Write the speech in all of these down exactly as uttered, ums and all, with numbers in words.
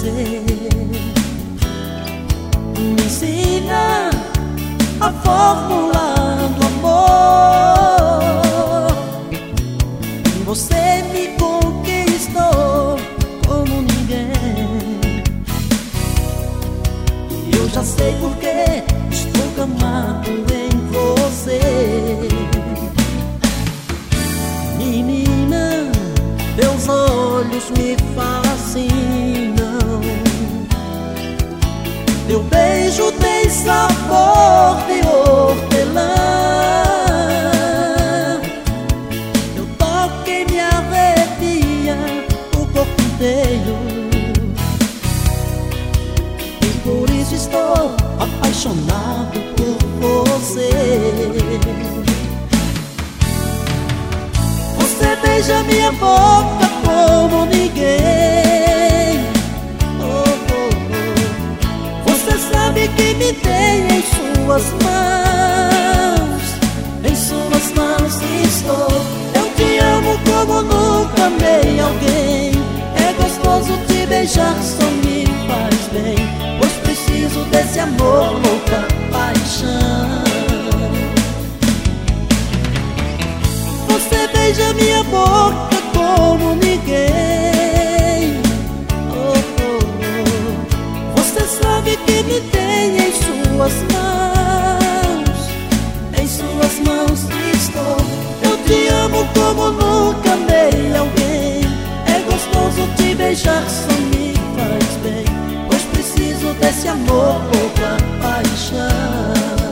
você. Me ensina a fórmula do amor. Você me conquistou como ninguém. Eu já sei porque estou gamado em você. Menina, teus olhos me fascinam. Teu beijo tem sabor de hortelã. Teu toque me arrepia o corpo inteiro. E por isso estou apaixonado por você. Você beija minha boca como ninguém. Oh, oh, oh. Você sabe que me tem em suas mãos. Em suas mãos estou. Eu te amo como nunca amei alguém. É gostoso te beijar, só me faz bem. Pois preciso desse amor, louca paixão. Você beija minha boca como ninguém. Oh, oh, oh. Você sabe que me tem em suas mãos. Em suas mãos estou. Eu te amo como nunca amei alguém. É gostoso te beijar, só me faz bem. Pois preciso desse amor, louca paixão.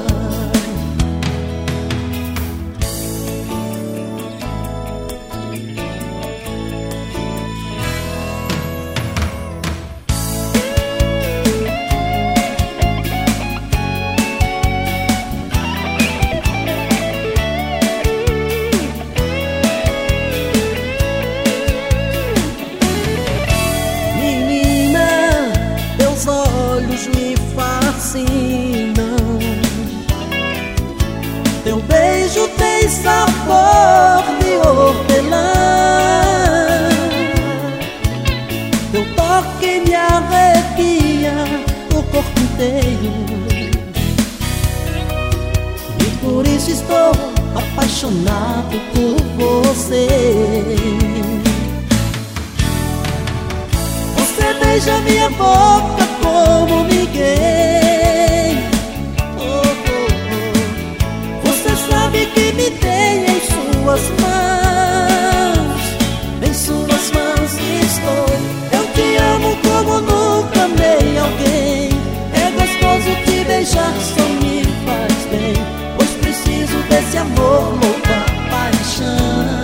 Me fascinam. Teu beijo tem sabor de hortelã. Teu toque me arrepia o corpo inteiro. E por isso estou apaixonado por você. Você beija minha boca como ninguém. Oh, oh, oh. Você sabe que me tem em suas mãos. Em suas mãos estou. Eu te amo como nunca amei alguém. É gostoso te beijar, só me faz bem. Pois preciso desse amor, louca paixão.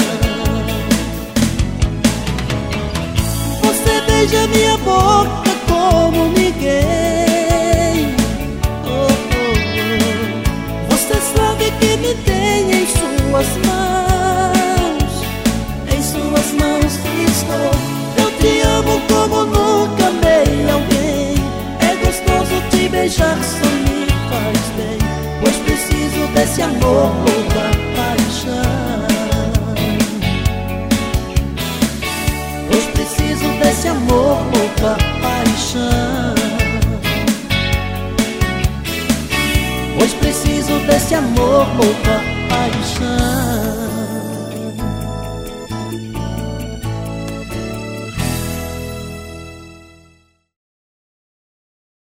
Você beija minha boca como ninguém. Oh, oh, oh. Você sabe que me tem em suas mãos. Em suas mãos estou. Eu te amo como nunca amei alguém. É gostoso te beijar, só me faz bem. Pois preciso desse amor, louca paixão. Pois preciso desse amor, louca paixão. Pois preciso desse amor, louca paixão.